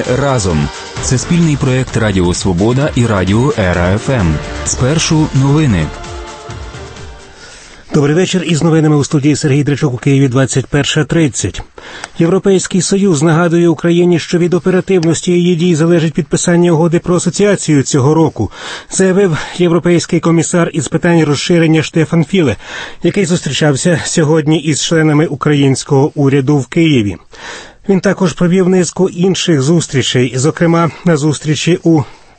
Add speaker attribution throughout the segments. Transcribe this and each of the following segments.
Speaker 1: разом. Це спільний проєкт Радіо Свобода і Радіо Ера ФМ. Спершу новини.
Speaker 2: Добрий вечір. Із новинами у студії Сергій Дричук у Києві 21:30. Європейський Союз нагадує Україні, що від оперативності її дій залежить підписання угоди про асоціацію цього року, заявив європейський комісар із питань розширення Штефан Філе, який зустрічався сьогодні із членами українського уряду в Києві. Він також провів низку інших зустрічей, зокрема на зустрічі у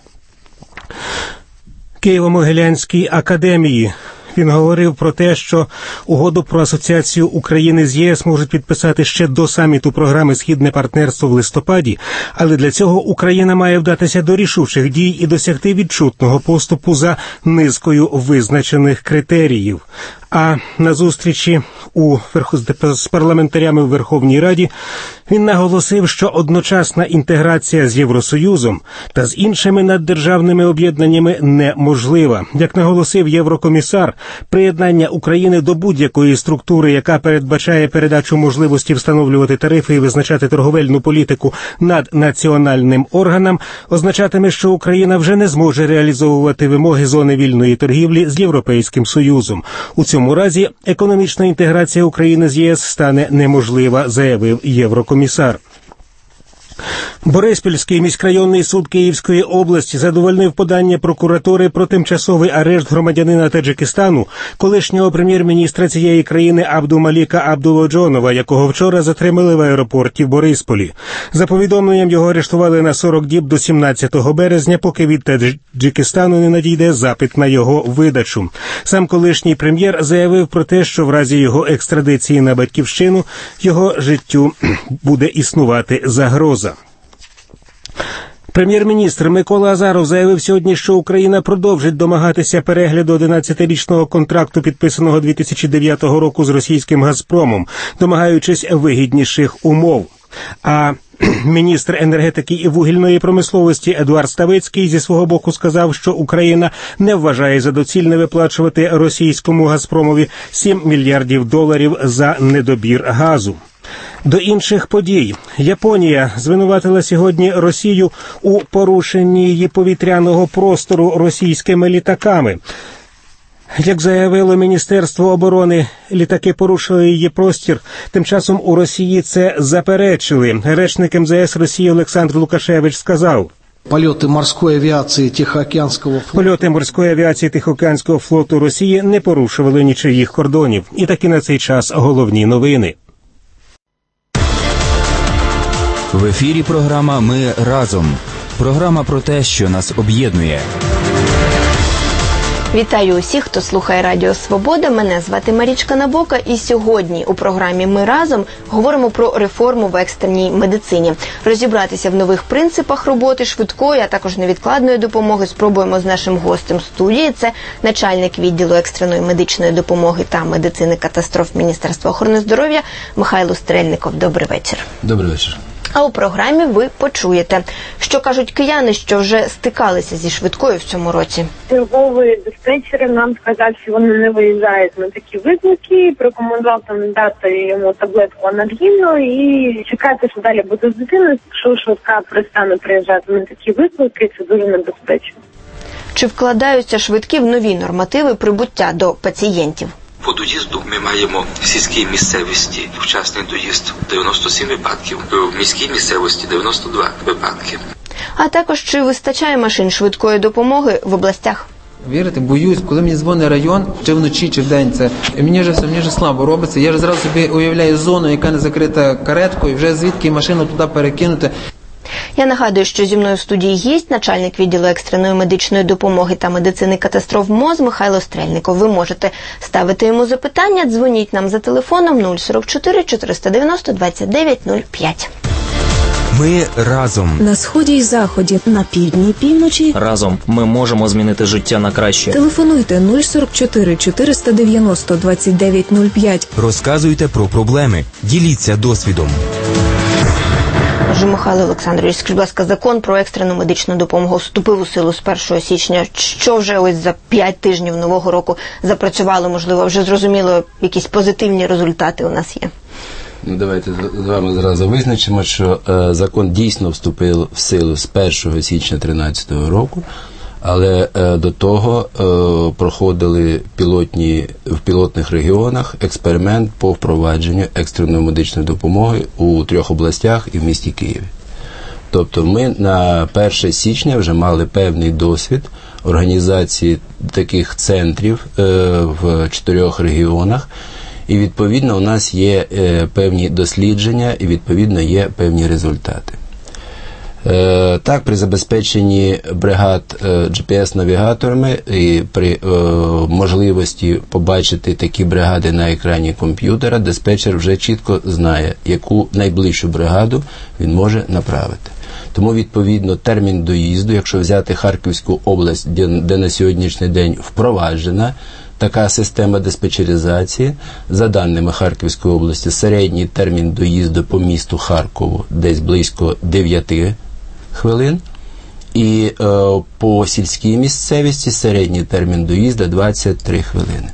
Speaker 2: Києво-Могилянській академії. Він говорив про те, що угоду про асоціацію України з ЄС можуть підписати ще до саміту програми «Східне партнерство» в листопаді, але для цього Україна має вдатися до рішучих дій і досягти відчутного поступу за низкою визначених критеріїв. А на зустрічі з парламентарями в Верховній Раді він наголосив, що одночасна інтеграція з Євросоюзом та з іншими наддержавними об'єднаннями неможлива. Як наголосив єврокомісар, приєднання України до будь-якої структури, яка передбачає передачу можливості встановлювати тарифи і визначати торговельну політику наднаціональним органам, означатиме, що Україна вже не зможе реалізовувати вимоги зони вільної торгівлі з Європейським Союзом. У цьому разі економічна інтеграція України з ЄС стане неможлива, заявив єврокомісар. Бориспільський міськрайонний суд Київської області задовольнив подання прокуратури про тимчасовий арешт громадянина Таджикистану, колишнього прем'єр-міністра цієї країни Абдумаліка Абдулоджонова, якого вчора затримали в аеропорті в Борисполі. За повідомленням, його арештували на 40 діб до 17 березня, поки від Таджикистану не надійде запит на його видачу. Сам колишній прем'єр заявив про те, що в разі його екстрадиції на батьківщину його життю буде існувати загроза. Прем'єр-міністр Микола Азаров заявив сьогодні, що Україна продовжить домагатися перегляду 11-річного контракту, підписаного 2009 року з російським «Газпромом», домагаючись вигідніших умов. А міністр енергетики і вугільної промисловості Едуард Ставицький зі свого боку сказав, що Україна не вважає за доцільне виплачувати російському «Газпромові» $7 мільярдів за недобір газу. До інших подій. Японія звинуватила сьогодні Росію у порушенні її повітряного простору російськими літаками. Як заявило Міністерство оборони, літаки порушили її простір. Тим часом у Росії це заперечили. Речник МЗС Росії Олександр Лукашевич сказав:
Speaker 3: Польоти морської авіації
Speaker 2: Тихоокеанського флоту Росії не порушували нічиїх кордонів. І таки на цей час головні новини.
Speaker 1: В ефірі програма «Ми разом». Програма про те, що нас об'єднує.
Speaker 4: Вітаю усіх, хто слухає Радіо Свобода. Мене звати Марічка Набока. І сьогодні у програмі «Ми разом» говоримо про реформу в екстреній медицині. Розібратися в нових принципах роботи швидкої, а також невідкладної допомоги спробуємо з нашим гостем студії. Це начальник відділу екстреної медичної допомоги та медицини катастроф Міністерства охорони здоров'я Михайло Стрельников. Добрий вечір.
Speaker 5: Добрий вечір.
Speaker 4: А у програмі ви почуєте, що кажуть кияни, що вже стикалися зі швидкою в цьому році.
Speaker 6: Черговий диспетчер нам сказав, що вони не виїжджають на такі виклики, порекомендував там дати йому таблетку анальгіну і чекати, що далі буде з дитиною, якщо швидка перестане приїжджати на такі виклики, це дуже небезпечно.
Speaker 4: Чи вкладаються швидкі в нові нормативи прибуття до пацієнтів?
Speaker 5: По доїзду ми маємо в сільській місцевості вчасний доїзд 97 випадків, в міській місцевості 92 випадки.
Speaker 4: А також чи вистачає машин швидкої допомоги в областях?
Speaker 7: Вірите, боюсь, коли мені дзвонить район, чи вночі, чи вдень, це мені вже слабо робиться. Я ж зразу собі уявляю зону, яка не закрита кареткою, вже звідки машину туди перекинути.
Speaker 4: Я нагадую, що зі мною в студії гість, начальник відділу екстреної медичної допомоги та медицини катастроф МОЗ Михайло Стрельников. Ви можете ставити йому запитання, дзвоніть нам за телефоном 044 490 29 05.
Speaker 1: Ми разом.
Speaker 8: На сході й заході, на півдні й півночі.
Speaker 9: Разом ми можемо змінити життя на краще.
Speaker 8: Телефонуйте 044 490 29 05.
Speaker 1: Розказуйте про проблеми. Діліться досвідом.
Speaker 4: Отже, Михайло Олександрович, скажіть, будь ласка, закон про екстрену медичну допомогу вступив у силу з 1 січня. Що вже ось за 5 тижнів нового року запрацювало, можливо, вже зрозуміло, якісь позитивні результати у нас є?
Speaker 3: Ну, давайте з вами зразу визначимо, що закон дійсно вступив в силу з 1 січня 2013 року, але до того проходили в пілотних регіонах експеримент по впровадженню екстреної медичної допомоги у 3 областях і в місті Києві. Тобто ми на 1 січня вже мали певний досвід організації таких центрів в 4 регіонах, і відповідно у нас є певні дослідження і відповідно є певні результати. Так, при забезпеченні бригад GPS-навігаторами і при можливості побачити такі бригади на екрані комп'ютера, диспетчер вже чітко знає, яку найближчу бригаду він може направити. Тому, відповідно, термін доїзду, якщо взяти Харківську область, де на сьогоднішній день впроваджена така система диспетчеризації, за даними Харківської області, середній термін доїзду по місту Харкову десь близько 9 хвилин, і по сільській місцевості середній термін доїзду 23 хвилини.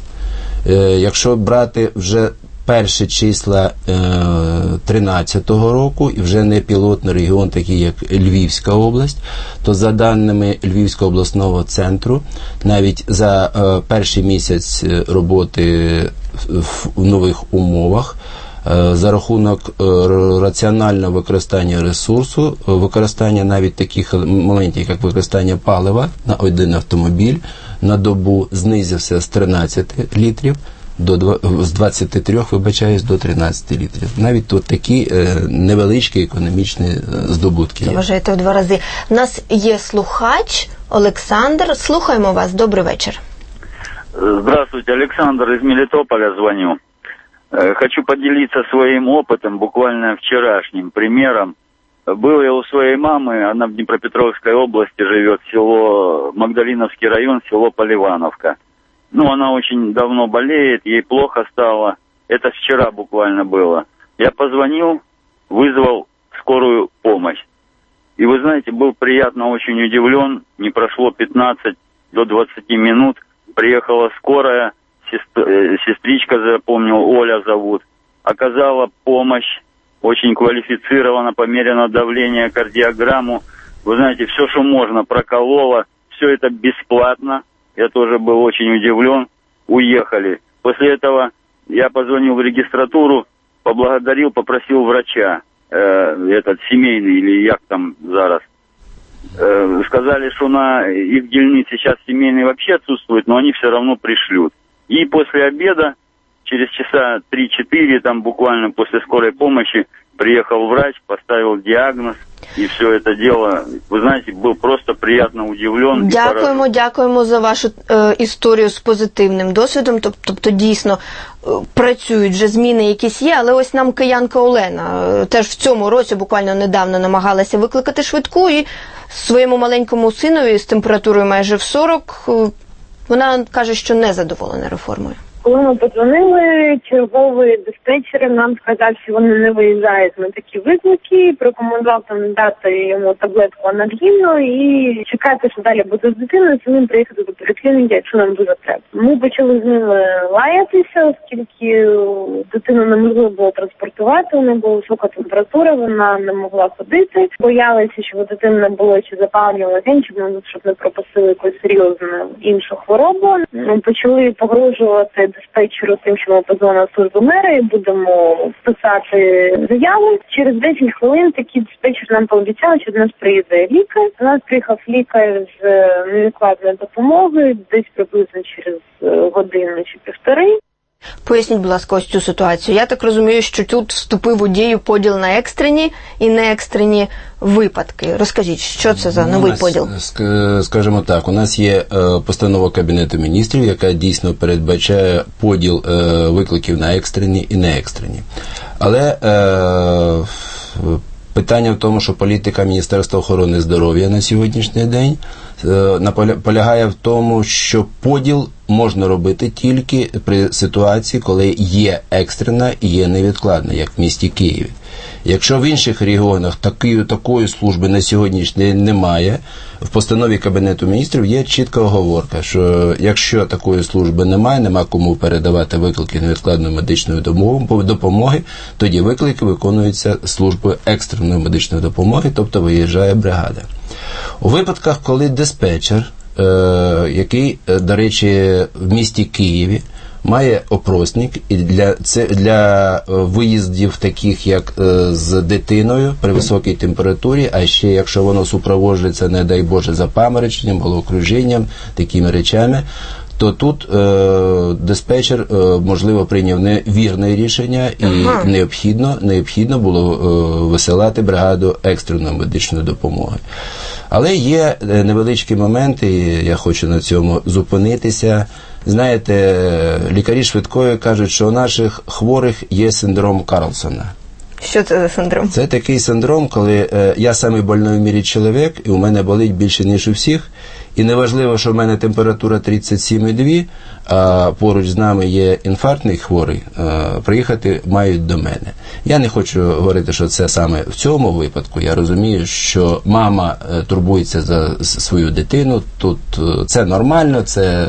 Speaker 3: Якщо брати вже перші числа 2013 року, і вже не пілотний регіон, такий як Львівська область, то за даними Львівського обласного центру, навіть за перший місяць роботи в нових умовах, за рахунок раціонального використання ресурсу, використання навіть таких моментів, як використання палива на один автомобіль на добу знизився з 13 літрів з 23, до 13 літрів. Навіть тут такі невеличкі економічні здобутки є.
Speaker 4: Вважаєте в 2 рази. У нас є слухач Олександр. Слухаємо вас. Добрий вечір.
Speaker 10: Здравствуйте, Александр из Мелитополя звоню. Хочу поделиться своим опытом, буквально вчерашним примером. Был я у своей мамы, она в Днепропетровской области живет, село Магдалиновский район, село Поливановка. Она очень давно болеет, ей плохо стало. Это вчера буквально было. Я позвонил, вызвал скорую помощь. И вы знаете, был приятно очень удивлен. Не прошло 15 до 20 минут. Приехала скорая, сестричка, запомнил, Оля зовут. Оказала помощь, очень квалифицированно, померено давление, кардиограмму. Вы знаете, все, что можно, проколола. Все это бесплатно. Я тоже был очень удивлен. Уехали. После этого я позвонил в регистратуру, поблагодарил, попросил врача, этот семейный, или як там зараз. Сказали, что на их дельнице сейчас семейный вообще отсутствует, но они все равно пришлют. И после обеда, через часа 3-4, там буквально после скорой помощи, приехал врач, поставил диагноз, и все это дело, вы знаете, был просто приятно удивлен.
Speaker 4: Дякуємо за вашу історію з позитивним досвідом. Тобто дійсно працюють вже зміни якісь є, але ось нам киянка Олена теж в цьому році буквально недавно намагалася викликати швидку і своєму маленькому синові з температурою майже в 40, вона каже, що не задоволена реформою.
Speaker 6: Коли ми подзвонили, черговий диспетчер нам сказав, що вони не виїжджають на такі виклики, порекомендував там дати йому таблетку анальгіну і чекати, що далі буде з дитиною, самим приїхати до поліклініки, якщо нам дуже треба. Ми почали з ними лаятися, оскільки дитину неможливо було транспортувати, у неї була висока температура, вона не могла ходити. Боялися, що у дитини не було чи запалення легень, щоб не пропустили якусь серйозну іншу хворобу. Ми почали погрожувати диспетчеру тим, що ми позвонили в службу мера і будемо писати заяву. Через 10 хвилин такий диспетчер нам пообіцяв, що до нас приїде лікар. До нас приїхав лікар з невідкладної допомоги, десь приблизно через годину чи півтори.
Speaker 4: Поясніть, будь ласка, ось цю ситуацію. Я так розумію, що тут вступив у дію поділ на екстрені і неекстрені випадки. Розкажіть, що це за новий поділ?
Speaker 3: Скажімо так, у нас є постанова Кабінету міністрів, яка дійсно передбачає поділ викликів на екстрені і неекстрені. Але питання в тому, що політика Міністерства охорони здоров'я на сьогоднішній день полягає в тому, що поділ можна робити тільки при ситуації, коли є екстрена і є невідкладна, як в місті Києві. Якщо в інших регіонах такої служби на сьогоднішній день немає, в постанові Кабінету міністрів є чітка оговорка, що якщо такої служби немає, нема кому передавати виклики невідкладної медичної допомоги, тоді виклики виконуються службою екстреної медичної допомоги, тобто виїжджає бригада. У випадках, коли диспетчер, який, до речі, в місті Києві, має опросник і для виїздів таких, як з дитиною при високій температурі, а ще якщо воно супроводжується, не дай Боже, запамороченням, головокружінням, такими речами, то тут диспетчер, можливо, прийняв невірне рішення і необхідно було висилати бригаду екстреної медичної допомоги. Але є невеличкі моменти, і я хочу на цьому зупинитися. Знаєте, лікарі швидкої кажуть, що у наших хворих є синдром Карлсона.
Speaker 4: Що це за синдром?
Speaker 3: Це такий синдром, коли я самий больной в мірі чоловік, і у мене болить більше, ніж у всіх. І неважливо, що в мене температура 37,2, а поруч з нами є інфарктний хворий, приїхати мають до мене. Я не хочу говорити, що це саме в цьому випадку. Я розумію, що мама турбується за свою дитину. Тут це нормально, це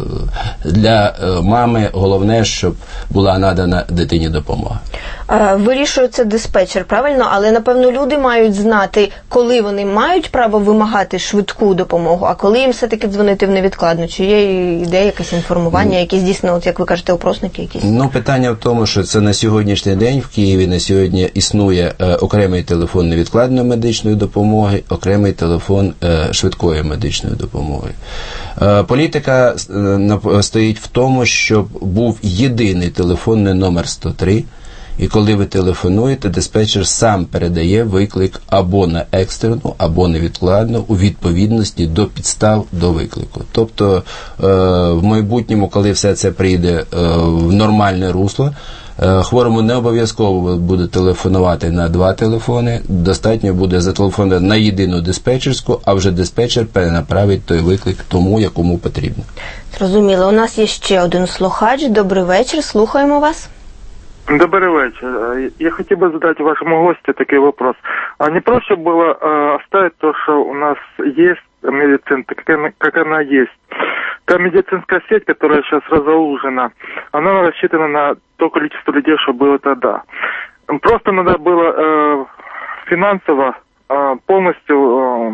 Speaker 3: для мами головне, щоб була надана дитині допомога.
Speaker 4: Вирішує це диспетчер, правильно? Але, напевно, люди мають знати, коли вони мають право вимагати швидку допомогу, а коли їм все-таки дзвонити в невідкладну. Чи є якесь інформування, якісь дійсно, от як ви кажете, опросники якісь?
Speaker 3: Питання в тому, що це на сьогоднішній день в Києві на сьогодні існує окремий телефон невідкладної медичної допомоги, окремий телефон швидкої медичної допомоги. Політика стоїть в тому, щоб був єдиний телефонний номер 103, і коли ви телефонуєте, диспетчер сам передає виклик або на екстрену, або невідкладну у відповідності до підстав до виклику. Тобто в майбутньому, коли все це прийде в нормальне русло, хворому не обов'язково буде телефонувати на 2 телефони, достатньо буде зателефонувати на єдину диспетчерську, а вже диспетчер перенаправить той виклик тому, якому потрібно.
Speaker 4: Зрозуміло. У нас є ще один слухач. Добрий вечір, слухаємо вас.
Speaker 11: Добрый вечер. Я хотел бы задать вашему гостю такой вопрос. А не проще было оставить то, что у нас есть медицина, как она есть? Та медицинская сеть, которая сейчас разоружена, она рассчитана на то количество людей, что было тогда. Просто надо было финансово полностью...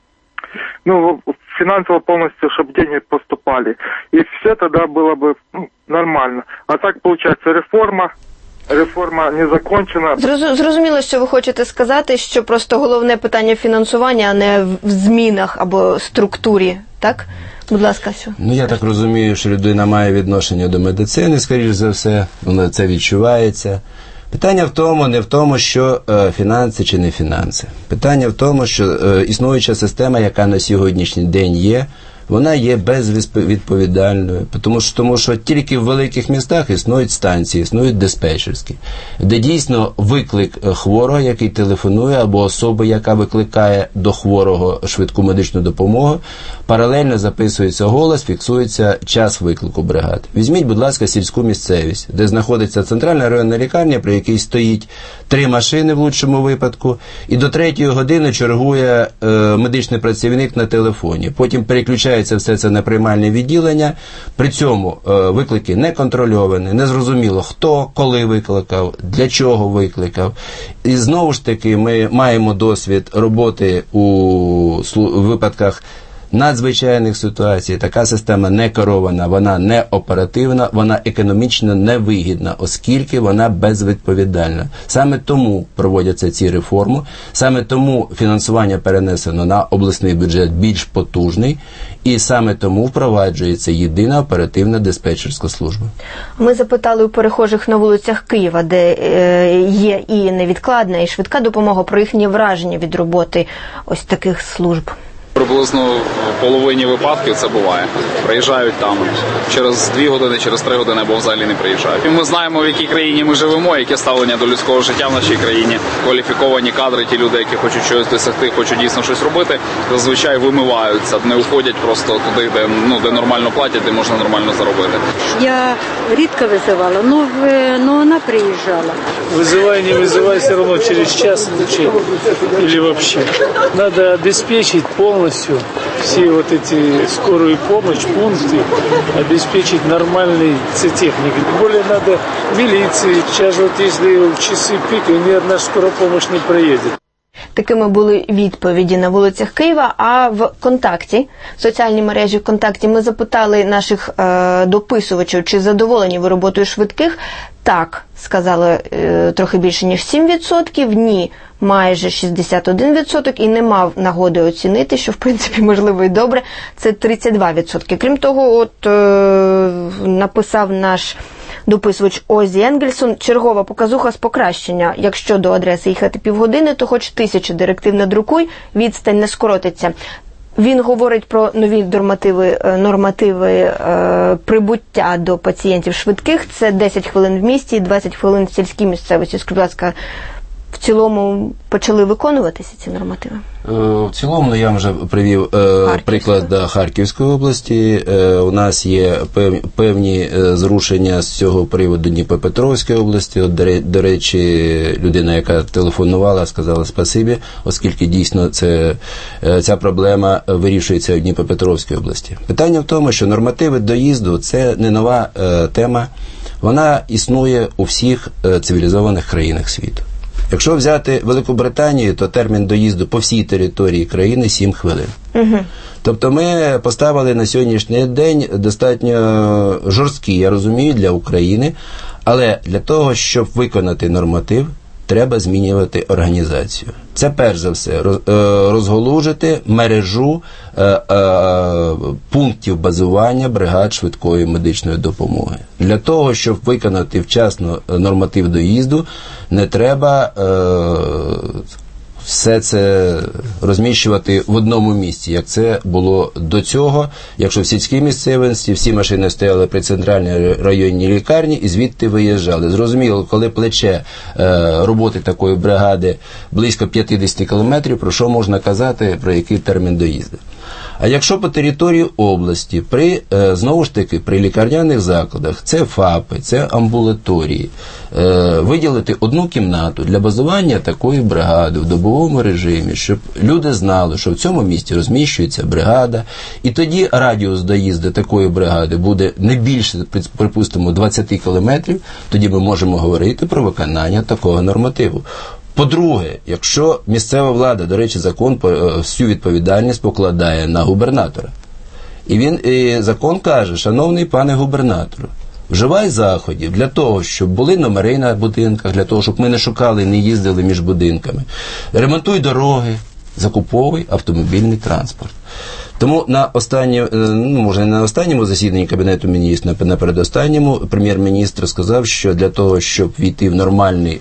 Speaker 11: финансово полностью, чтобы деньги поступали. И все тогда было бы нормально. А так, получается, реформа не закончена.
Speaker 4: Зрозуміло, що ви хочете сказати, що просто головне питання фінансування, а не в змінах або структурі, так? Будь ласка, що?
Speaker 3: Я так розумію, що людина має відношення до медицини, скоріш за все, воно це відчувається. Питання в тому, не в тому, що фінанси чи не фінанси. Питання в тому, що існуюча система, яка на сьогоднішній день є, вона є безвідповідальною, тому що тільки в великих містах існують станції, існують диспетчерські, де дійсно виклик хворого, який телефонує, або особи, яка викликає до хворого швидку медичну допомогу, паралельно записується голос, фіксується час виклику бригад. Візьміть, будь ласка, сільську місцевість, де знаходиться центральна районна лікарня, при якій стоїть 3 машини в лучшому випадку, і до 3-ї години чергує медичний працівник на телефоні. Потім переключається все це на приймальне відділення, при цьому виклики не контрольовані, незрозуміло, хто, коли викликав, для чого викликав. І знову ж таки ми маємо досвід роботи у випадках надзвичайних ситуацій. Така система не керована, вона не оперативна, вона економічно невигідна, оскільки вона безвідповідальна. Саме тому проводяться ці реформи, саме тому фінансування перенесено на обласний бюджет більш потужний, і саме тому впроваджується єдина оперативна диспетчерська служба.
Speaker 4: Ми запитали у перехожих на вулицях Києва, де є і невідкладна, і швидка допомога, про їхні враження від роботи ось таких служб.
Speaker 12: Приблизно в половині випадків це буває. Приїжджають там через 2 години, через 3 години, або взагалі не приїжджають. І ми знаємо, в якій країні ми живемо, яке ставлення до людського життя в нашій країні. Кваліфіковані кадри, ті люди, які хочуть щось досягти, хочуть дійсно щось робити, зазвичай вимиваються, не уходять просто туди, де нормально платять, де можна нормально заробити.
Speaker 13: Я рідко визивала, але вона приїжджала.
Speaker 14: Вызывай, не вызывай, все равно через час или вообще. Надо обеспечить полностью все вот эти скорую помощь, пункты, обеспечить нормальной техникой. Тем более надо милиции. Сейчас вот если в часы пика, ни одна скорая помощь не проедет.
Speaker 4: Такими були відповіді на вулицях Києва. А в «Контакті», в соціальній мережі «Контакті», ми запитали наших дописувачів, чи задоволені ви роботою швидких. Так, сказали трохи більше, ніж 7%, ні, майже 61%, і не мав нагоди оцінити, що, в принципі, можливо і добре, це 32%. Крім того, написав наш дописувач Озі Енгельсон, чергова показуха з покращення. Якщо до адреси їхати півгодини, то хоч 1000 директив надрукуй, відстань не скоротиться. Він говорить про нові нормативи прибуття до пацієнтів швидких. Це 10 хвилин в місті і 20 хвилин в сільській місцевості. Скажіть, будь ласка, в цілому почали виконуватися ці нормативи?
Speaker 3: В цілому, я вже привів приклад Харківської області. У нас є певні зрушення з цього приводу Дніпропетровської області. От, до речі, людина, яка телефонувала, сказала спасибі, оскільки дійсно ця проблема вирішується в Дніпропетровській області. Питання в тому, що нормативи доїзду – це не нова тема. Вона існує у всіх цивілізованих країнах світу. Якщо взяти Велику Британію, то термін доїзду по всій території країни 7 хвилин. Угу. Тобто ми поставили на сьогоднішній день достатньо жорсткий, я розумію, для України, але для того, щоб виконати норматив, треба змінювати організацію. Це, перш за все, розголужити мережу пунктів базування бригад швидкої медичної допомоги. Для того, щоб виконати вчасно норматив доїзду, не треба все це розміщувати в одному місці, як це було до цього, якщо в сільській місцевості всі машини стояли при центральній районній лікарні і звідти виїжджали. Зрозуміло, коли плече роботи такої бригади близько 50 кілометрів, про що можна казати, про який термін доїзду. А якщо по території області, знову ж таки, при лікарняних закладах, це ФАПи, це амбулаторії, виділити одну кімнату для базування такої бригади в добовому режимі, щоб люди знали, що в цьому місті розміщується бригада, і тоді радіус доїзду такої бригади буде не більше, припустимо, 20 кілометрів, тоді ми можемо говорити про виконання такого нормативу. По-друге, якщо місцева влада, до речі, закон всю відповідальність покладає на губернатора. І закон каже: шановний пане губернатору, вживай заходів для того, щоб були номери на будинках, для того, щоб ми не шукали, не їздили між будинками. Ремонтуй дороги, закуповуй автомобільний транспорт. Тому може не на останньому засіданні Кабінету міністрів, на передостанньому прем'єр-міністр сказав, що для того, щоб війти в нормальний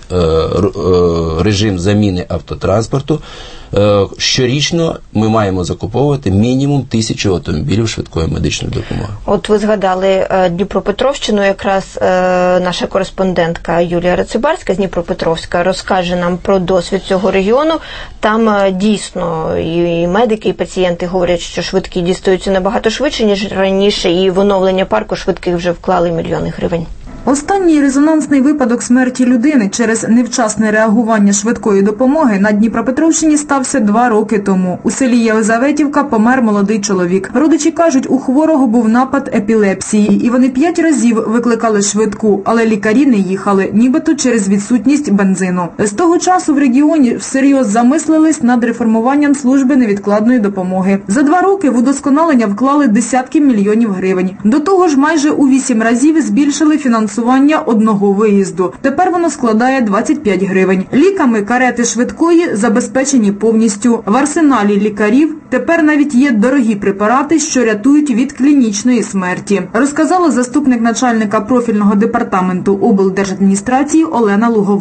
Speaker 3: режим заміни автотранспорту, щорічно ми маємо закуповувати мінімум 1000 автомобілів швидкої медичної допомоги.
Speaker 4: От ви згадали Дніпропетровщину, якраз наша кореспондентка Юлія Рацибарська з Дніпропетровська розкаже нам про досвід цього регіону. Там дійсно і медики, і пацієнти говорять, що швидкі дістаються набагато швидше, ніж раніше, і в оновлення парку швидких вже вклали мільйони гривень.
Speaker 15: Останній резонансний випадок смерті людини через невчасне реагування швидкої допомоги на Дніпропетровщині стався 2 роки тому. У селі Єлизаветівка помер молодий чоловік. Родичі кажуть, у хворого був напад епілепсії, і вони 5 разів викликали швидку, але лікарі не їхали, нібито через відсутність бензину. З того часу в регіоні всерйоз замислились над реформуванням служби невідкладної допомоги. За 2 роки в удосконалення вклали десятки мільйонів гривень. До того ж, майже у 8 разів збільшили фінансування одного виїзду. Тепер воно складає 25 гривень. Ліками карети швидкої забезпечені повністю. В арсеналі лікарів тепер навіть є дорогі препарати, що рятують від клінічної смерті, розказала заступник начальника профільного департаменту облдержадміністрації Олена Лугова.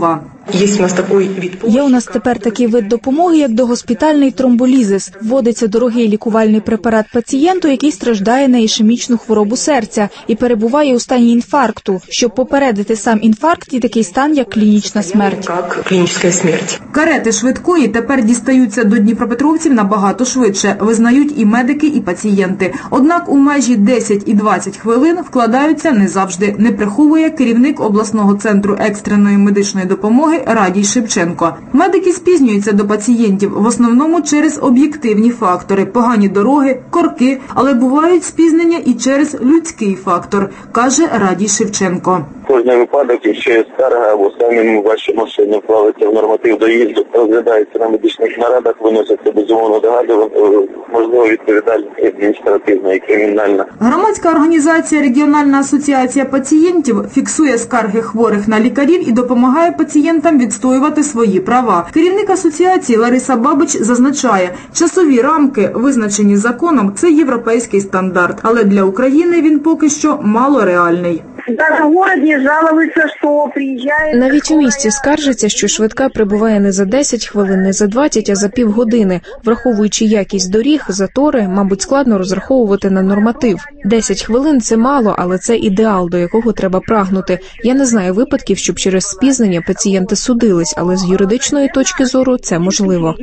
Speaker 8: Є у нас тепер такий вид допомоги, як догоспітальний тромболізис. Вводиться дорогий лікувальний препарат пацієнту, який страждає на ішемічну хворобу серця і перебуває у стані інфаркту. Щоб попередити сам інфаркт, і такий стан, як клінічна смерть.
Speaker 15: Карети швидкої тепер дістаються до дніпропетровців набагато швидше, визнають і медики, і пацієнти. Однак у межі 10 і 20 хвилин вкладаються не завжди, не приховує керівник обласного центру екстреної медичної допомоги Радій Шевченко. Медики спізнюються до пацієнтів в основному через об'єктивні фактори – погані дороги, корки, але бувають спізнення і через людський фактор, каже Радій Шевченко.
Speaker 16: Кожний випадок, якщо є скарга або самі ваші машини вклалися в норматив доїзду, розглядається на медичних нарадах, виносяться безумовно догади, можливо відповідальність адміністративна і кримінальна.
Speaker 15: Громадська організація «Регіональна асоціація пацієнтів» фіксує скарги хворих на лікарів і допомагає пацієнтам відстоювати свої права. Керівник асоціації Лариса Бабич зазначає, часові рамки, визначені законом, це європейський стандарт, але для України він поки що мало реальний.
Speaker 8: Навіть у місті скаржаться, що швидка прибуває не за 10 хвилин, не за 20, а за півгодини. Враховуючи якість доріг, затори, мабуть, складно розраховувати на норматив. 10 хвилин – це мало, але це ідеал, до якого треба прагнути. Я не знаю випадків, щоб через спізнення пацієнти судились, але з юридичної точки зору це можливо.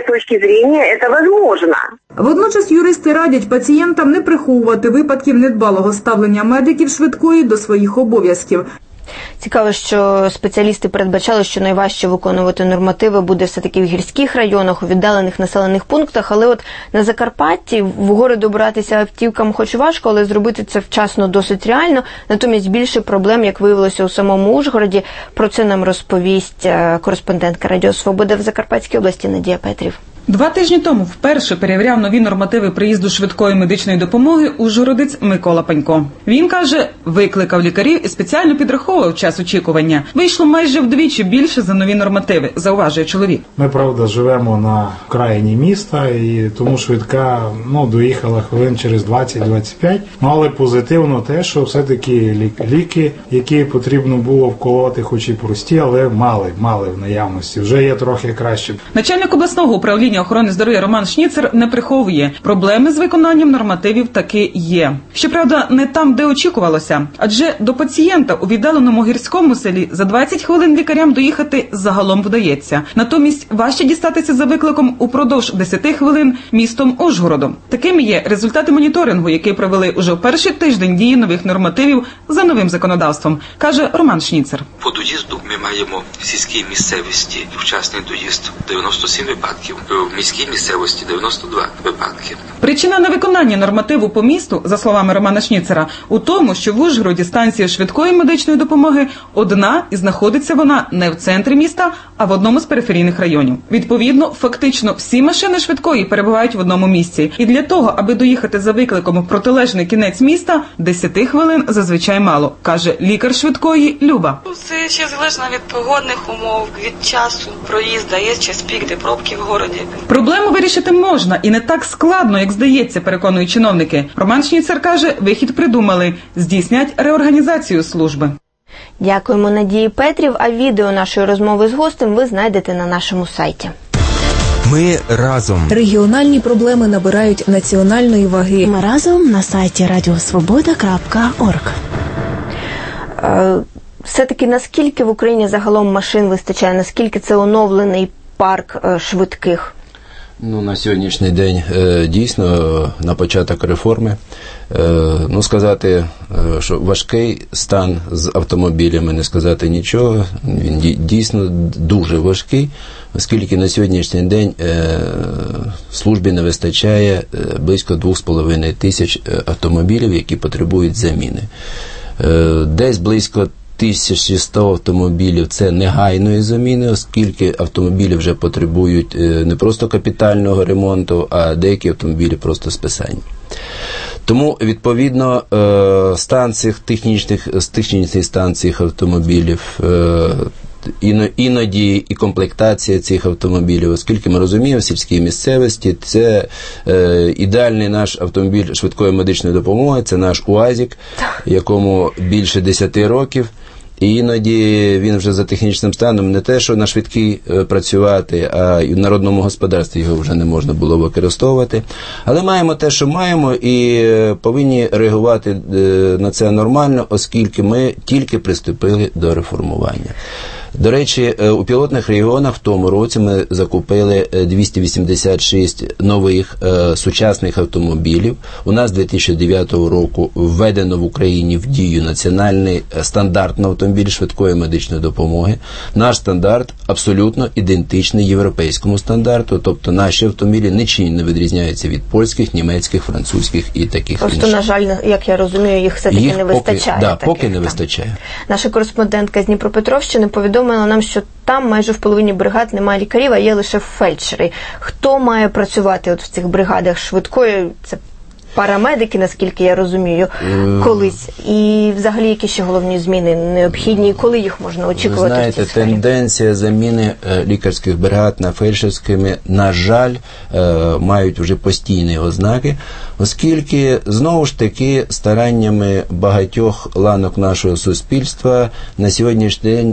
Speaker 15: Водночас юристи радять пацієнтам не приховувати випадків недбалого ставлення медиків швидкої до своїх обов'язків.
Speaker 4: Цікаво, що спеціалісти передбачали, що найважче виконувати нормативи буде все-таки в гірських районах, у віддалених населених пунктах, але от на Закарпатті в гори добиратися автівкам хоч важко, але зробити це вчасно досить реально. Натомість більше проблем, як виявилося у самому Ужгороді. Про це нам розповість кореспондентка Радіо Свобода в Закарпатській області Надія Петрів.
Speaker 17: 2 тижні тому вперше перевіряв нові нормативи приїзду швидкої медичної допомоги ужгородець Микола Панько. Він каже, викликав лікарів і спеціально підраховував час очікування. Вийшло майже вдвічі більше за нові нормативи, зауважує чоловік.
Speaker 18: Ми, правда, живемо на окраїні міста, і тому швидка доїхала хвилин через 20-25. Але позитивно те, що все-таки ліки, які потрібно було вколоти, хоч і прості, але мали в наявності. Вже є трохи краще.
Speaker 17: Начальник обласного управління охорони здоров'я Роман Шніцер не приховує. Проблеми з виконанням нормативів таки є. Щоправда, не там, де очікувалося. Адже до пацієнта у віддаленому гірському селі за 20 хвилин лікарям доїхати загалом вдається. Натомість важче дістатися за викликом упродовж 10 хвилин містом Ужгородом. Такими є результати моніторингу, який провели уже в перший тиждень дії нових нормативів за новим законодавством, каже Роман Шніцер.
Speaker 5: По доїзду ми маємо в сільській місцевості вчасний доїзд 97 випадків, в міській місцевості 92 випадки.
Speaker 17: Причина невиконання нормативу по місту, за словами Романа Шніцера, у тому, що в Ужгороді станція швидкої медичної допомоги одна і знаходиться вона не в центрі міста, а в одному з периферійних районів. Відповідно, фактично всі машини швидкої перебувають в одному місці. І для того, аби доїхати за викликом в протилежний кінець міста, 10 хвилин зазвичай мало, каже лікар швидкої Люба.
Speaker 19: Це ще залежно від погодних умов, від часу проїзду, є ще спік, де пробки в городі.
Speaker 17: Проблему вирішити можна і не так складно, як здається, переконують чиновники. Роман Шніцер каже, вихід придумали – здійснять реорганізацію служби.
Speaker 4: Дякуємо Надії Петрів, а відео нашої розмови з гостем ви знайдете на нашому сайті.
Speaker 1: Ми разом.
Speaker 8: Регіональні проблеми набирають національної ваги.
Speaker 20: Ми разом на сайті radiosvoboda.org.
Speaker 4: Все-таки наскільки в Україні загалом машин вистачає, наскільки це оновлений парк швидких?
Speaker 3: На сьогоднішній день дійсно на початок реформи, сказати, що важкий стан з автомобілями, не сказати нічого, він дійсно дуже важкий, оскільки на сьогоднішній день службі не вистачає близько 2,5 тисяч автомобілів, які потребують заміни. Десь близько 1100 автомобілів – це негайної заміни, оскільки автомобілі вже потребують не просто капітального ремонту, а деякі автомобілі просто списання. Тому, відповідно, технічних станцій автомобілів, іноді і комплектація цих автомобілів, оскільки ми розуміємо, в сільській місцевості це ідеальний наш автомобіль швидкої медичної допомоги, це наш УАЗик, якому більше 10 років. І іноді він вже за технічним станом не те, що на швидкій працювати, а й в народному господарстві його вже не можна було використовувати. Але маємо те, що маємо, і повинні реагувати на це нормально, оскільки ми тільки приступили до реформування. До речі, у пілотних регіонах в тому році ми закупили 286 нових сучасних автомобілів. У нас з 2009 року введено в Україні в дію національний стандарт на автомобіль швидкої медичної допомоги. Наш стандарт абсолютно ідентичний європейському стандарту, тобто наші автомобілі нічим не відрізняються від польських, німецьких, французьких і таких інших.
Speaker 4: Просто, на жаль, як я розумію, їх все-таки не вистачає.
Speaker 3: Поки не вистачає.
Speaker 4: Наша кореспондентка з Дніпропетровщини повідомила нам, що там майже в половині бригад немає лікарів, а є лише фельдшери. Хто має працювати от в цих бригадах швидкої? Це парамедики, наскільки я розумію, колись. І взагалі, які ще головні зміни необхідні, і коли їх можна очікувати?
Speaker 3: Ви знаєте, тенденція заміни лікарських бригад на фельдшерськими, на жаль, мають вже постійні ознаки, оскільки, знову ж таки, стараннями багатьох ланок нашого суспільства на сьогоднішній день,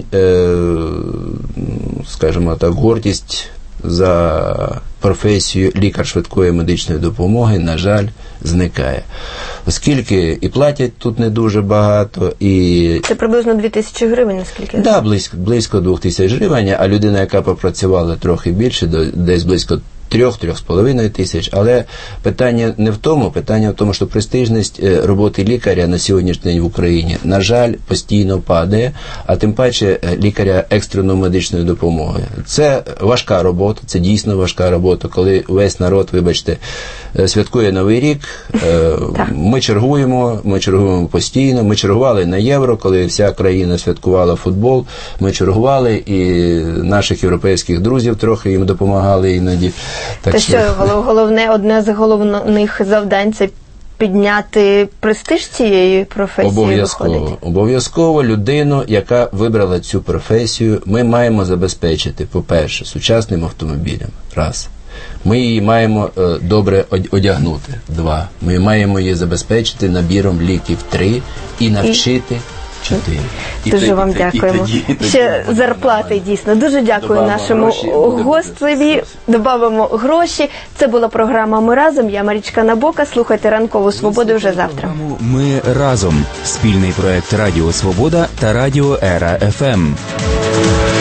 Speaker 3: скажімо так, гордість за професію лікар швидкої медичної допомоги, на жаль, зникає. Оскільки і платять тут не дуже багато, і...
Speaker 4: Це приблизно 2000 гривень, наскільки?
Speaker 3: Так, близько 2000 гривень, а людина, яка попрацювала трохи більше, десь близько 3-3,5 тисяч, але питання не в тому, питання в тому, що престижність роботи лікаря на сьогоднішній день в Україні, на жаль, постійно падає, а тим паче лікаря екстреної медичної допомоги. Це важка робота, це дійсно важка робота, коли весь народ, вибачте, святкує Новий рік, ми чергуємо постійно, ми чергували на Євро, коли вся країна святкувала футбол, ми чергували і наших європейських друзів трохи їм допомагали іноді.
Speaker 4: Так що головне, одне з головних завдань – це підняти престиж цієї професії?
Speaker 3: Обов'язково людину, яка вибрала цю професію, ми маємо забезпечити, по-перше, сучасним автомобілем, раз. Ми її маємо добре одягнути, два. Ми маємо її забезпечити набіром ліків, три, і навчити, 4.
Speaker 4: Дуже вам дякуємо. Ще зарплати, дійсно. Дуже дякую нашому гостеві. Добавимо гроші. Це була програма «Ми разом». Я Марічка Набока. Слухайте «Ранкову свободу» вже завтра.
Speaker 1: «Ми разом» – спільний проект Радіо Свобода та Радіо Ера ФМ.